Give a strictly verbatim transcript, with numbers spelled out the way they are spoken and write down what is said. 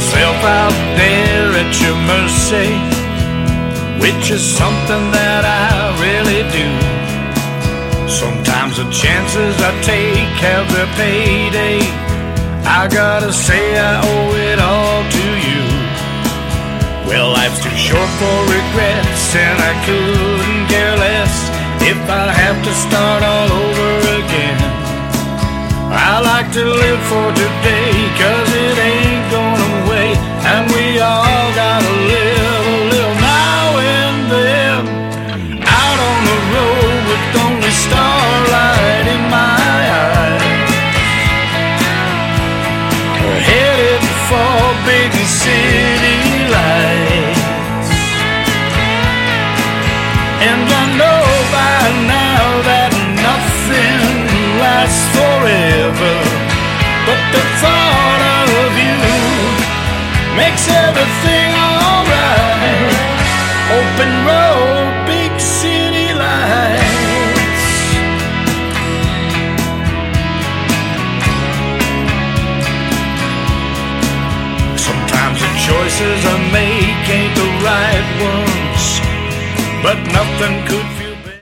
yourself out there at your mercy, which is something that I really do. Sometimes the chances I take have their payday. I gotta say I owe it all to you. Well, life's too short for regrets, and I couldn't care less if I have to start all over again. I like to live for today, cause it ain't going away, and we all gotta live a little now and then. Out on the road with only starlight in my eyes, headed for big city lights. And I know by now that nothing lasts forever, but the thought of you makes everything alright. Open road, big city lights. Sometimes the choices I make ain't the right ones, but nothing could